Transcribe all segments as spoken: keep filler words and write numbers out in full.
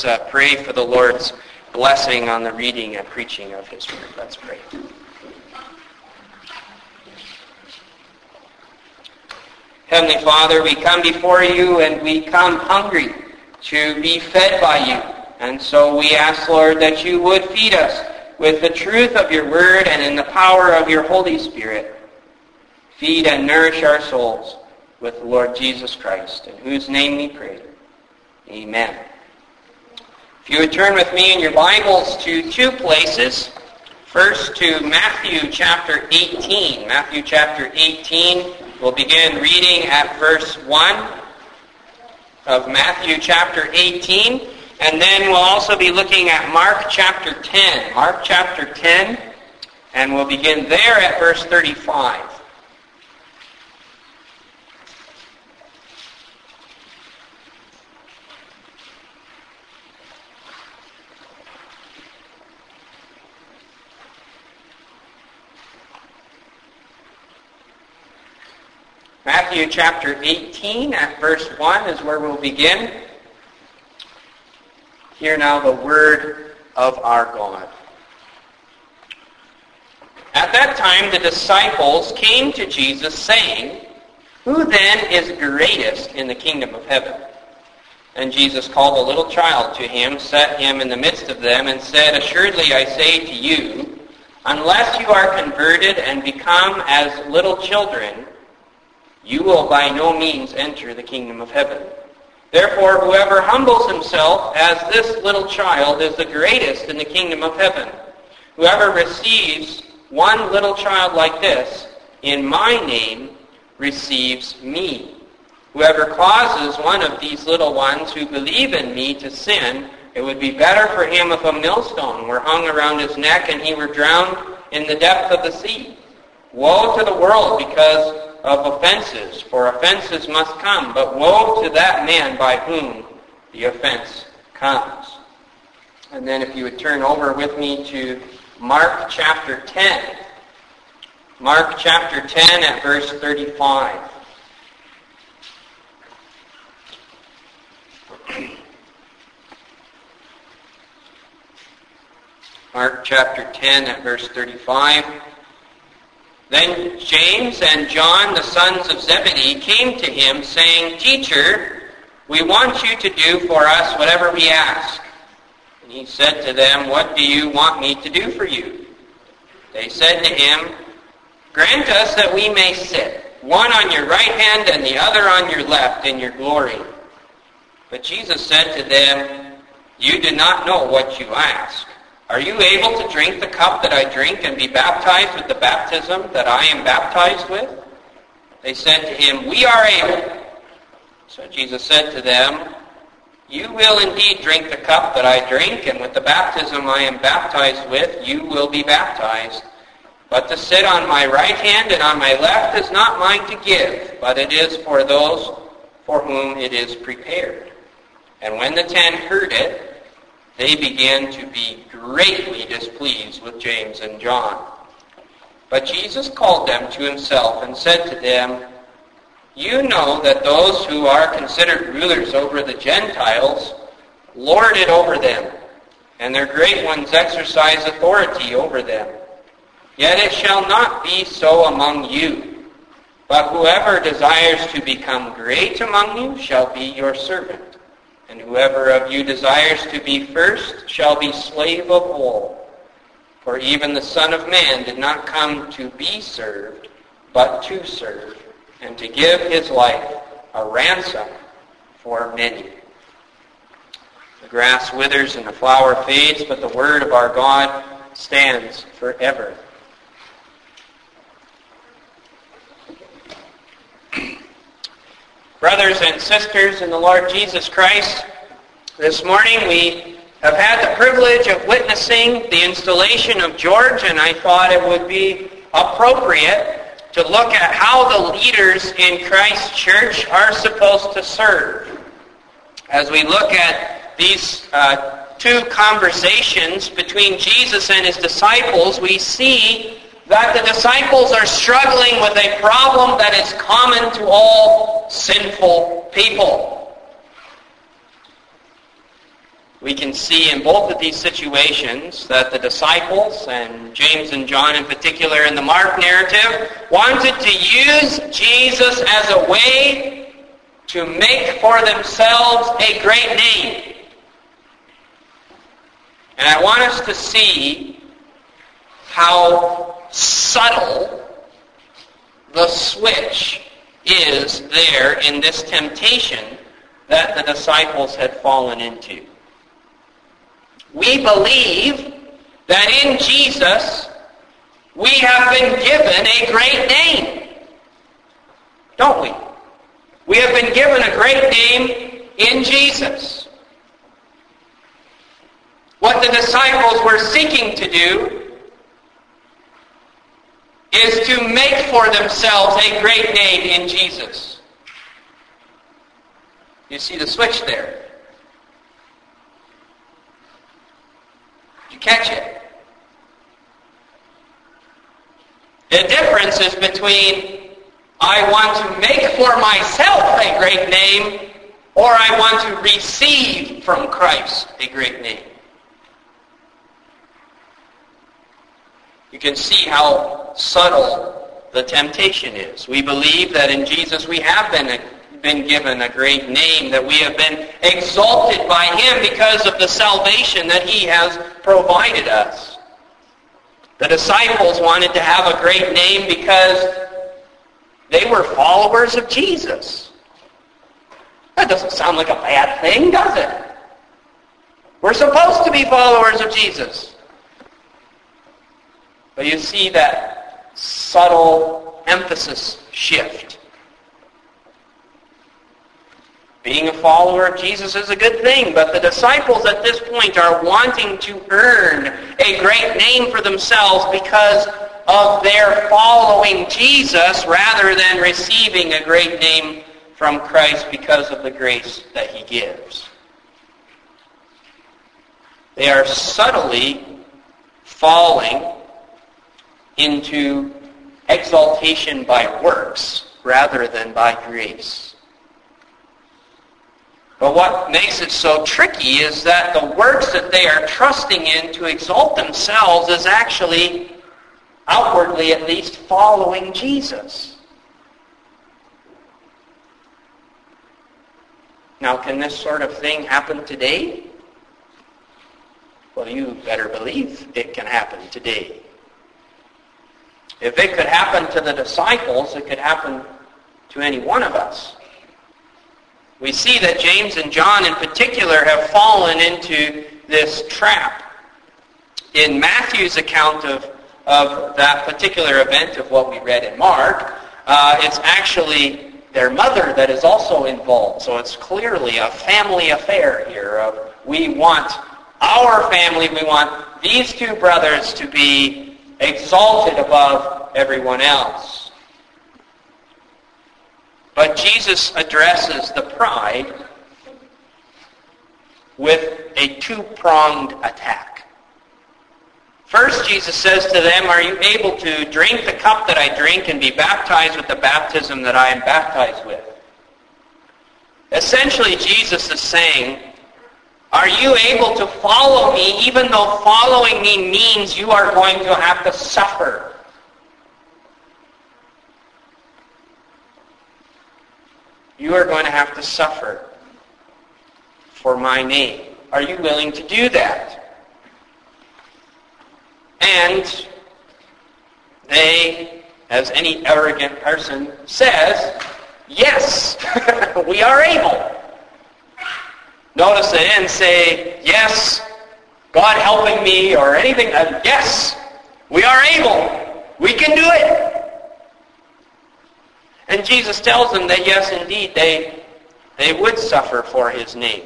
Let's uh, pray for the Lord's blessing on the reading and preaching of His Word. Let's pray. Heavenly Father, we come before you and we come hungry to be fed by you. And so we ask, Lord, that you would feed us with the truth of your word and in the power of your Holy Spirit. Feed and nourish our souls with the Lord Jesus Christ, in whose name we pray. Amen. If you would turn with me in your Bibles to two places. First to Matthew chapter eighteen. Matthew chapter eighteen. We'll begin reading at verse one of Matthew chapter eighteen. And then we'll also be looking at Mark chapter ten. Mark chapter ten. And we'll begin there at verse thirty-five. Matthew chapter eighteen at verse one is where we'll begin. Hear now the word of our God. At that time the disciples came to Jesus saying, "Who then is greatest in the kingdom of heaven?" And Jesus called a little child to him, set him in the midst of them, and said, "Assuredly I say to you, unless you are converted and become as little children, you will by no means enter the kingdom of heaven. Therefore, whoever humbles himself as this little child is the greatest in the kingdom of heaven. Whoever receives one little child like this in my name receives me. Whoever causes one of these little ones who believe in me to sin, it would be better for him if a millstone were hung around his neck and he were drowned in the depth of the sea. Woe to the world because of offenses, for offenses must come, but woe to that man by whom the offense comes." And then if you would turn over with me to Mark chapter ten. Mark chapter ten at verse thirty-five. Mark chapter ten at verse thirty-five. Then James and John, the sons of Zebedee, came to him, saying, "Teacher, we want you to do for us whatever we ask." And he said to them, "What do you want me to do for you?" They said to him, "Grant us that we may sit, one on your right hand and the other on your left, in your glory." But Jesus said to them, "You do not know what you ask. Are you able to drink the cup that I drink and be baptized with the baptism that I am baptized with?" They said to him, "We are able." So Jesus said to them, "You will indeed drink the cup that I drink, and with the baptism I am baptized with, you will be baptized. But to sit on my right hand and on my left is not mine to give, but it is for those for whom it is prepared." And when the ten heard it, they began to be greatly displeased with James and John. But Jesus called them to himself and said to them, "You know that those who are considered rulers over the Gentiles lord it over them, and their great ones exercise authority over them. Yet it shall not be so among you. But whoever desires to become great among you shall be your servant. And whoever of you desires to be first shall be slave of all. For even the Son of Man did not come to be served, but to serve, and to give his life a ransom for many." The grass withers and the flower fades, but the word of our God stands forever. Brothers and sisters in the Lord Jesus Christ, this morning we have had the privilege of witnessing the installation of George, and I thought it would be appropriate to look at how the leaders in Christ's church are supposed to serve. As we look at these uh, two conversations between Jesus and his disciples, we see that the disciples are struggling with a problem that is common to all sinful people. we can see in both of these situations that the disciples, and James and John in particular in the Mark narrative, wanted to use Jesus as a way to make for themselves a great name. And I want us to see how subtle the switch is there in this temptation that the disciples had fallen into. We believe that in Jesus we have been given a great name. Don't we? We have been given a great name in Jesus. What the disciples were seeking to do is to make for themselves a great name in Jesus. You see the switch there. Did you catch it? The difference is between I want to make for myself a great name, or I want to receive from Christ a great name. You can see how subtle the temptation is. We believe that in Jesus we have been, been given a great name, that we have been exalted by Him because of the salvation that He has provided us. The disciples wanted to have a great name because they were followers of Jesus. That doesn't sound like a bad thing, does it? We're supposed to be followers of Jesus. But you see that subtle emphasis shift. Being a follower of Jesus is a good thing, but the disciples at this point are wanting to earn a great name for themselves because of their following Jesus rather than receiving a great name from Christ because of the grace that He gives. They are subtly falling into exaltation by works rather than by grace. But what makes it so tricky is that the works that they are trusting in to exalt themselves is actually, outwardly at least, following Jesus. Now, can this sort of thing happen today? Well, you better believe it can happen today. If it could happen to the disciples, it could happen to any one of us. We see that James and John in particular have fallen into this trap. In Matthew's account of, of that particular event of what we read in Mark, uh, it's actually their mother that is also involved. So it's clearly a family affair here of we want our family, we want these two brothers to be exalted above everyone else. But Jesus addresses the pride with a two-pronged attack. First, Jesus says to them, "Are you able to drink the cup that I drink and be baptized with the baptism that I am baptized with?" Essentially, Jesus is saying, are you able to follow me even though following me means you are going to have to suffer? You are going to have to suffer for my name. Are you willing to do that? And they, as any arrogant person says, yes, we are able. Notice they didn't say, yes, God helping me, or anything. Uh, yes, we are able. We can do it. And Jesus tells them that, yes, indeed, they, they would suffer for His name.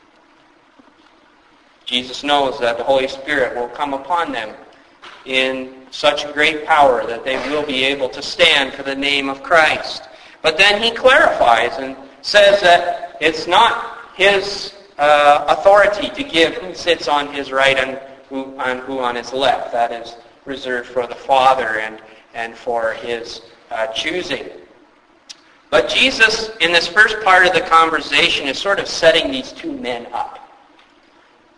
Jesus knows that the Holy Spirit will come upon them in such great power that they will be able to stand for the name of Christ. But then He clarifies and says that it's not His uh, authority to give who sits on His right and who on, who on His left. That is reserved for the Father and, and for His uh, choosing. But Jesus, in this first part of the conversation, is sort of setting these two men up.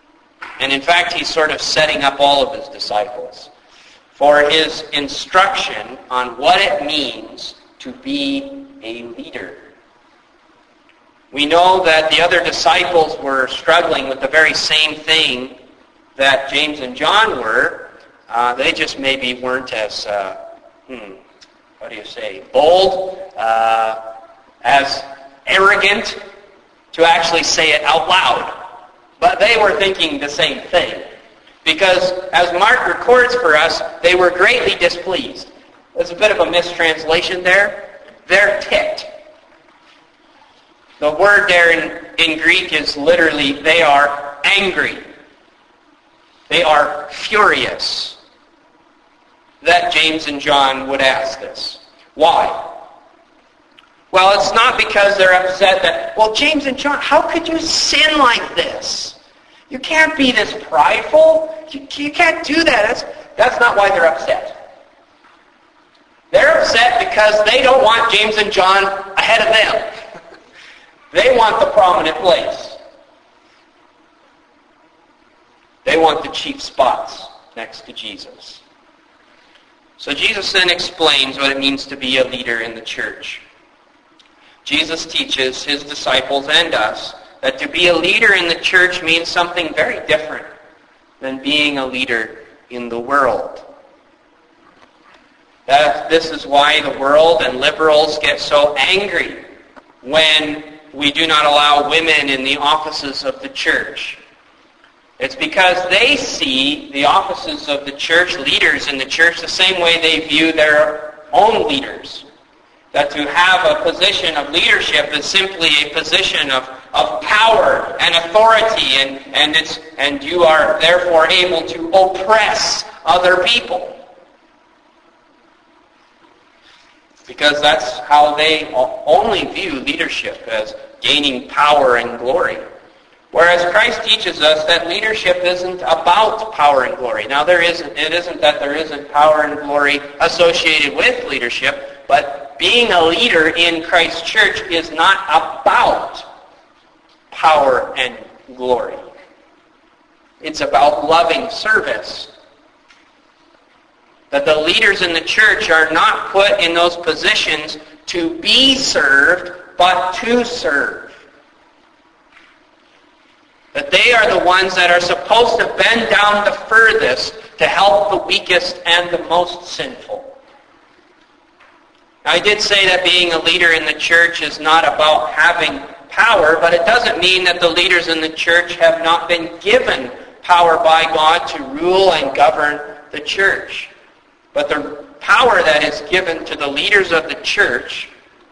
And in fact, he's sort of setting up all of his disciples for his instruction on what it means to be a leader. We know that the other disciples were struggling with the very same thing that James and John were. Uh, they just maybe weren't as, uh, hmm, what do you say, bold, uh, as arrogant to actually say it out loud. But they were thinking the same thing. Because as Mark records for us, they were greatly displeased. There's a bit of a mistranslation there. They're ticked. The word there in, in Greek is literally, they are angry. They are furious that James and John would ask this. Why? Well, it's not because they're upset that, well, James and John, how could you sin like this? You can't be this prideful. You, you can't do that. That's, that's not why they're upset. They're upset because they don't want James and John ahead of them. They want the prominent place. They want the chief spots next to Jesus. So Jesus then explains what it means to be a leader in the church. Jesus teaches his disciples and us that to be a leader in the church means something very different than being a leader in the world. That this is why the world and liberals get so angry when we do not allow women in the offices of the church. It's because they see the offices of the church, leaders in the church, the same way they view their own leaders. That to have a position of leadership is simply a position of, of power and authority, and, and, it's, and you are therefore able to oppress other people. Because that's how they only view leadership, as gaining power and glory. Whereas Christ teaches us that leadership isn't about power and glory. Now, there isn't, it isn't that there isn't power and glory associated with leadership, but being a leader in Christ's church is not about power and glory. It's about loving service. That the leaders in the church are not put in those positions to be served, but to serve. That they are the ones that are supposed to bend down the furthest to help the weakest and the most sinful. Now, I did say that being a leader in the church is not about having power, but it doesn't mean that the leaders in the church have not been given power by God to rule and govern the church. But the power that is given to the leaders of the church,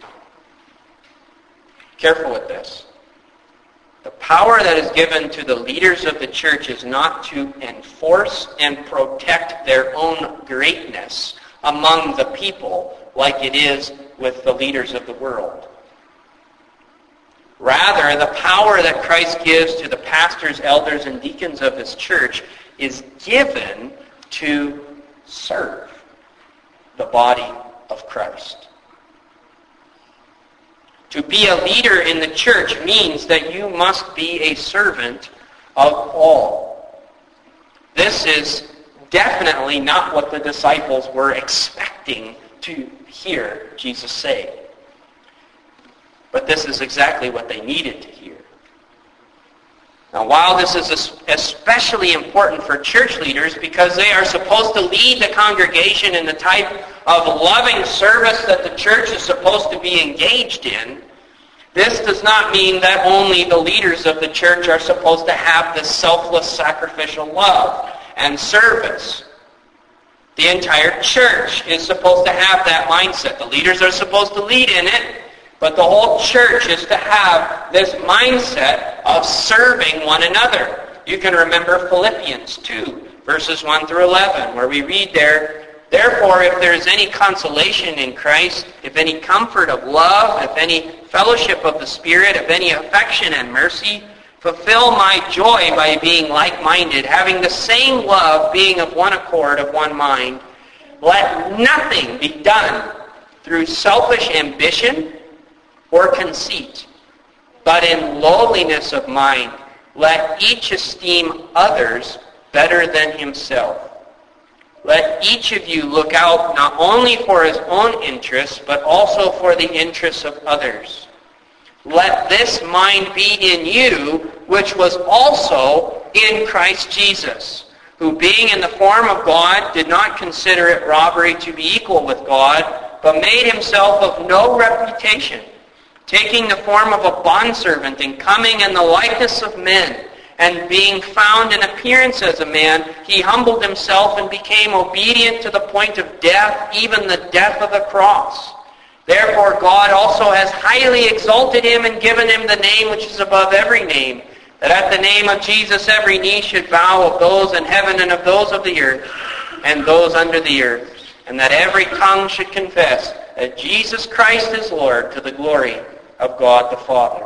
careful with this, the power that is given to the leaders of the church is not to enforce and protect their own greatness among the people like it is with the leaders of the world. Rather, the power that Christ gives to the pastors, elders, and deacons of his church is given to serve the body of Christ. To be a leader in the church means that you must be a servant of all. This is definitely not what the disciples were expecting to hear Jesus say. But this is exactly what they needed to hear. Now, while this is especially important for church leaders because they are supposed to lead the congregation in the type of loving service that the church is supposed to be engaged in, this does not mean that only the leaders of the church are supposed to have this selfless sacrificial love and service. The entire church is supposed to have that mindset. The leaders are supposed to lead in it, but the whole church is to have this mindset of serving one another. You can remember Philippians two, verses one through eleven, where we read there, "Therefore, if there is any consolation in Christ, if any comfort of love, if any fellowship of the Spirit, if any affection and mercy, fulfill my joy by being like-minded, having the same love, being of one accord, of one mind. Let nothing be done through selfish ambition or conceit, but in lowliness of mind, let each esteem others better than himself. Let each of you look out not only for his own interests, but also for the interests of others. Let this mind be in you, which was also in Christ Jesus, who being in the form of God did not consider it robbery to be equal with God, but made himself of no reputation, taking the form of a bondservant and coming in the likeness of men, and being found in appearance as a man, he humbled himself and became obedient to the point of death, even the death of the cross. Therefore God also has highly exalted him and given him the name which is above every name, that at the name of Jesus every knee should bow, of those in heaven and of those of the earth and those under the earth, and that every tongue should confess that Jesus Christ is Lord, to the glory of God the Father.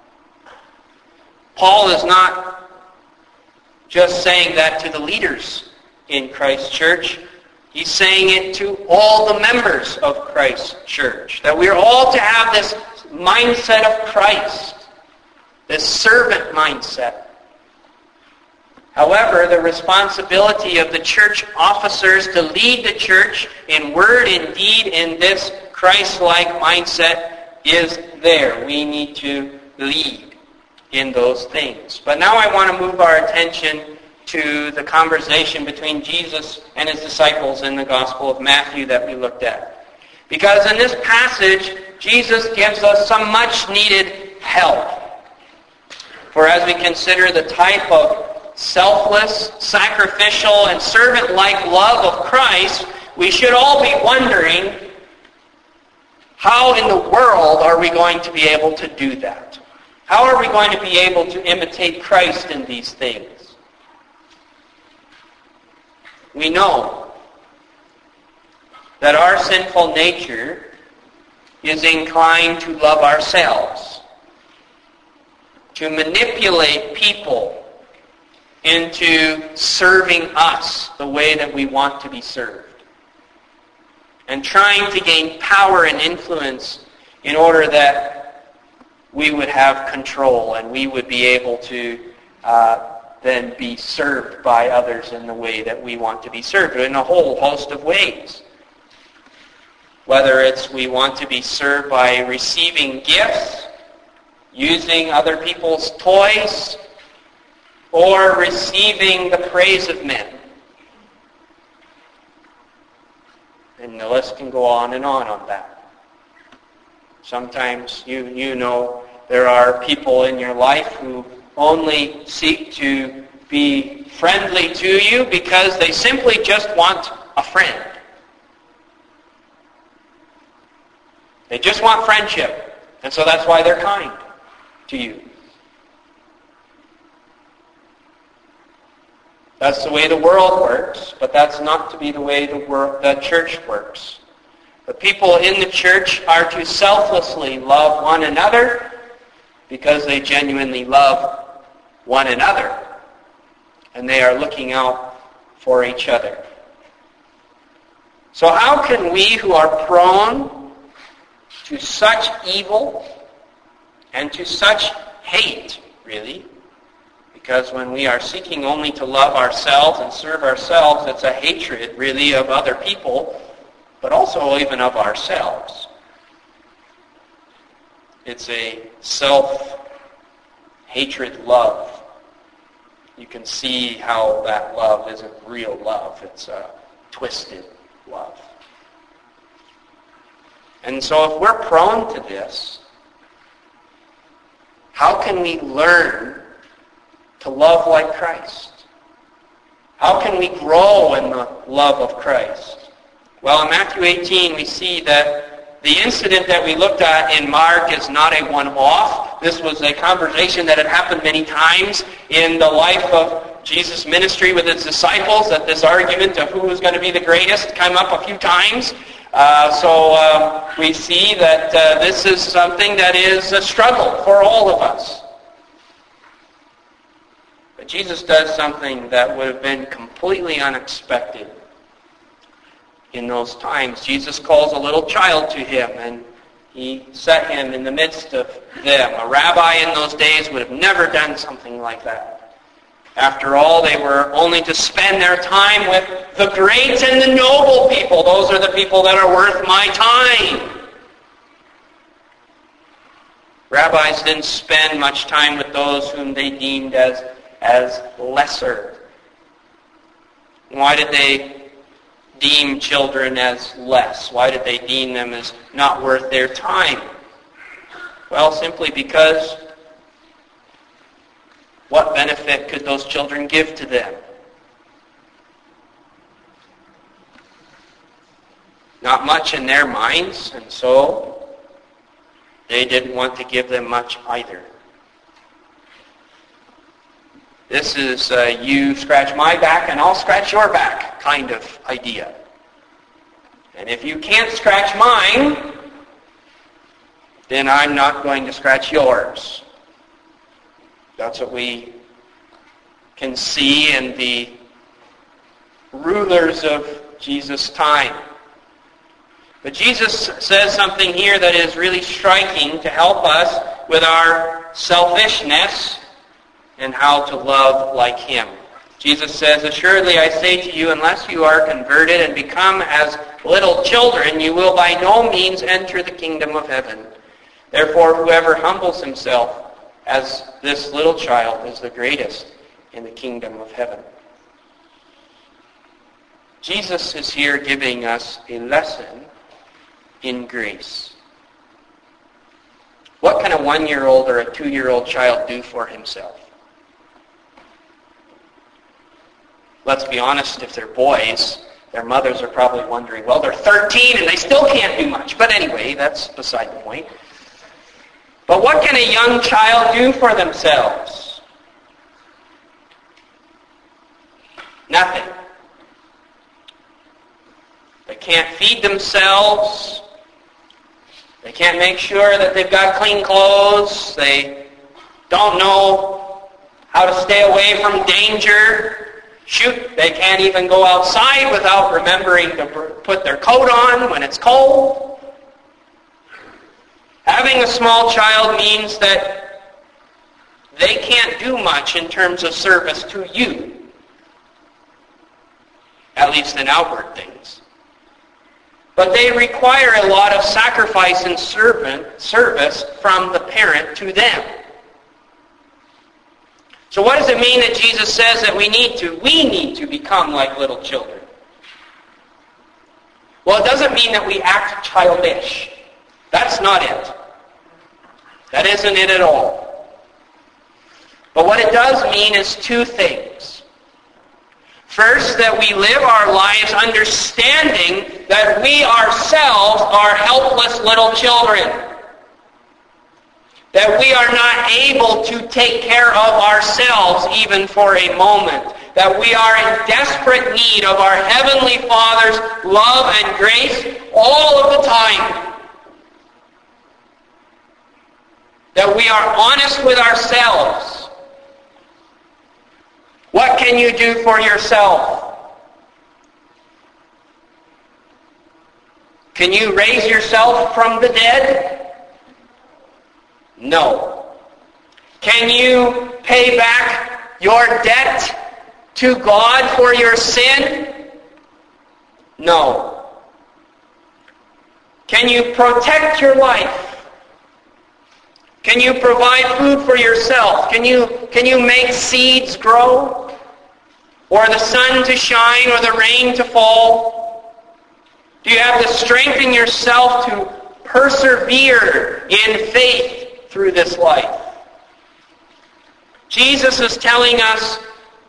Paul is not just saying that to the leaders in Christ's church. He's saying it to all the members of Christ's church, that we're all to have this mindset of Christ, this servant mindset. However, the responsibility of the church officers to lead the church in word and deed in this Christ-like mindset is there. We need to lead in those things. But now I want to move our attention to the conversation between Jesus and his disciples in the Gospel of Matthew that we looked at. Because in this passage, Jesus gives us some much needed help. For as we consider the type of selfless, sacrificial, and servant-like love of Christ, we should all be wondering, how in the world are we going to be able to do that? How are we going to be able to imitate Christ in these things? We know that our sinful nature is inclined to love ourselves, to manipulate people into serving us the way that we want to be served, and trying to gain power and influence in order that we would have control and we would be able to uh, then be served by others in the way that we want to be served, in a whole host of ways. Whether it's we want to be served by receiving gifts, using other people's toys, or receiving the praise of men. And the list can go on and on on that. Sometimes you, you know there are people in your life who only seek to be friendly to you because they simply just want a friend. They just want friendship. And so that's why they're kind to you. That's the way the world works, but that's not to be the way the world, the church works. The people in the church are to selflessly love one another because they genuinely love one another, and they are looking out for each other. So how can we who are prone to such evil and to such hate, really, because when we are seeking only to love ourselves and serve ourselves, it's a hatred, really, of other people, but also even of ourselves. It's a self-hatred love. You can see how that love isn't real love. It's a twisted love. And so if we're prone to this, how can we learn to love like Christ? How can we grow in the love of Christ? Well, in Matthew eighteen, we see that the incident that we looked at in Mark is not a one-off. This was a conversation that had happened many times in the life of Jesus' ministry with his disciples, that this argument of who was going to be the greatest came up a few times. Uh, so um, we see that uh, this is something that is a struggle for all of us. But Jesus does something that would have been completely unexpected in those times. Jesus calls a little child to him, and He set him in the midst of them. A rabbi in those days would have never done something like that. After all, they were only to spend their time with the great and the noble people. Those are the people that are worth my time. Rabbis didn't spend much time with those whom they deemed as, as lesser. Why did they deem children as less? Why did they deem them as not worth their time? Well, simply because what benefit could those children give to them? Not much in their minds, and so they didn't want to give them much either. This is uh, you scratch my back and I'll scratch your back kind of idea. And if you can't scratch mine, then I'm not going to scratch yours. That's what we can see in the rulers of Jesus' time. But Jesus says something here that is really striking to help us with our selfishness and how to love like him. Jesus says, "Assuredly I say to you, unless you are converted and become as little children, you will by no means enter the kingdom of heaven. Therefore, whoever humbles himself as this little child is the greatest in the kingdom of heaven." Jesus is here giving us a lesson in grace. What can a one-year-old or a two-year-old child do for himself? Let's be honest, if they're boys, their mothers are probably wondering, well, they're thirteen and they still can't do much. But anyway, that's beside the point. But what can a young child do for themselves? Nothing. They can't feed themselves. They can't make sure that they've got clean clothes. They don't know how to stay away from danger. Shoot, they can't even go outside without remembering to put their coat on when it's cold. Having a small child means that they can't do much in terms of service to you, at least in outward things. But they require a lot of sacrifice and servant, service from the parent to them. So what does it mean that Jesus says that we need to? We need to become like little children. Well, it doesn't mean that we act childish. That's not it. That isn't it at all. But what it does mean is two things. First, that we live our lives understanding that we ourselves are helpless little children. That we are not able to take care of ourselves even for a moment. That we are in desperate need of our Heavenly Father's love and grace all of the time. That we are honest with ourselves. What can you do for yourself? Can you raise yourself from the dead? No. Can you pay back your debt to God for your sin? No. Can you protect your life? Can you provide food for yourself? Can you, can you make seeds grow? Or the sun to shine or the rain to fall? Do you have the strength in yourself to persevere in faith through this life? Jesus is telling us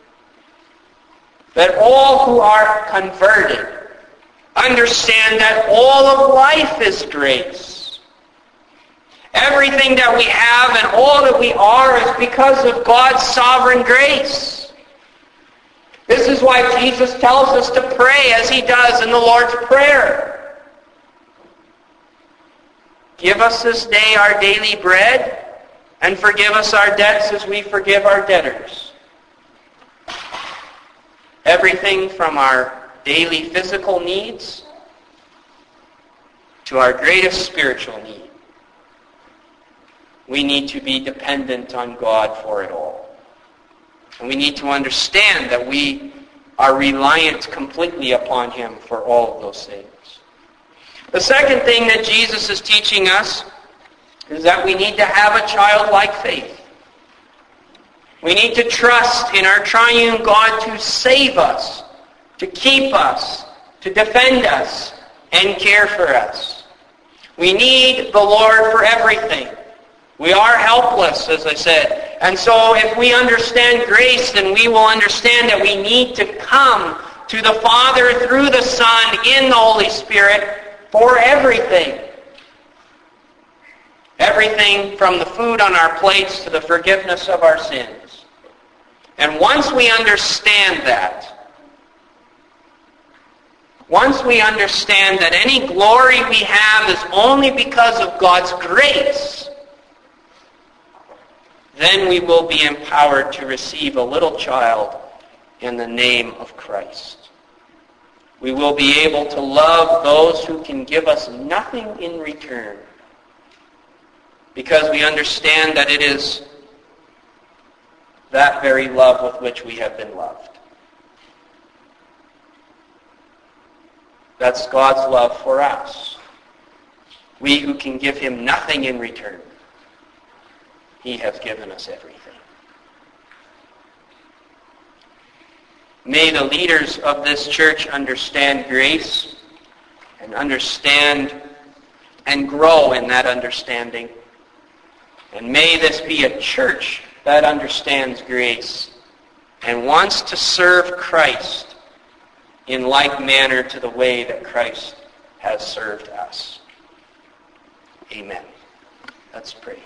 that all who are converted understand that all of life is grace. Everything that we have and all that we are is because of God's sovereign grace. This is why Jesus tells us to pray as he does in the Lord's Prayer. Give us this day our daily bread, and forgive us our debts as we forgive our debtors. Everything from our daily physical needs to our greatest spiritual need. we need to be dependent on God for it all. And we need to understand that we are reliant completely upon him for all of those things. The second thing that Jesus is teaching us is that we need to have a childlike faith. We need to trust in our triune God to save us, to keep us, to defend us, and care for us. We need the Lord for everything. We are helpless, as I said. And so if we understand grace, then we will understand that we need to come to the Father through the Son in the Holy Spirit for everything. Everything from the food on our plates to the forgiveness of our sins. And once we understand that, once we understand that any glory we have is only because of God's grace, then we will be empowered to receive a little child in the name of Christ. We will be able to love those who can give us nothing in return, because we understand that it is that very love with which we have been loved. That's God's love for us. We who can give him nothing in return, he has given us everything. May the leaders of this church understand grace and understand and grow in that understanding. And may this be a church that understands grace and wants to serve Christ in like manner to the way that Christ has served us. Amen. Let's pray.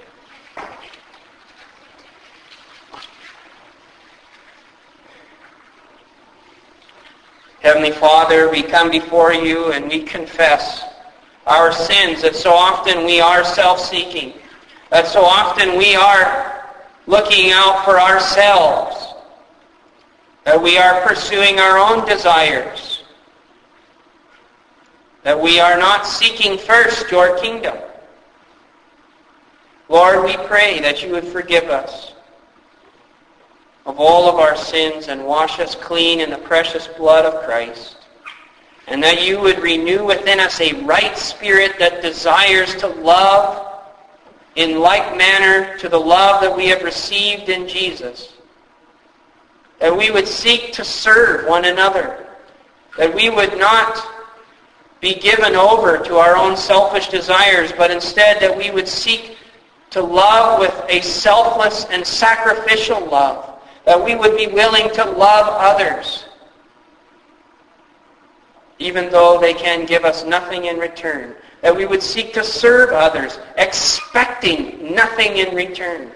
Heavenly Father, we come before you and we confess our sins, that so often we are self-seeking, that so often we are looking out for ourselves, that we are pursuing our own desires, that we are not seeking first your kingdom. Lord, we pray that you would forgive us of all of our sins and wash us clean in the precious blood of Christ, and that you would renew within us a right spirit that desires to love in like manner to the love that we have received in Jesus, that we would seek to serve one another, that we would not be given over to our own selfish desires, but instead that we would seek to love with a selfless and sacrificial love, that we would be willing to love others, even though they can give us nothing in return, that we would seek to serve others, expecting nothing in return.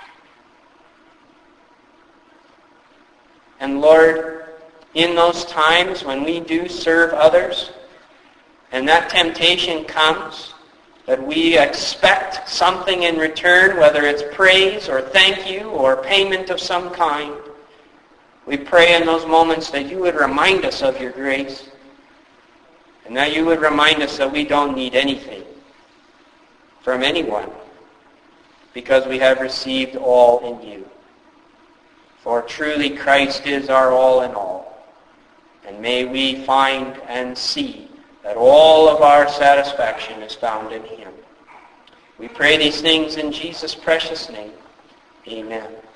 And Lord, in those times when we do serve others, and that temptation comes, that we expect something in return, whether it's praise or thank you or payment of some kind, we pray in those moments that you would remind us of your grace, and that you would remind us that we don't need anything from anyone, because we have received all in you. For truly Christ is our all in all. And may we find and see that all of our satisfaction is found in him. We pray these things in Jesus' precious name. Amen.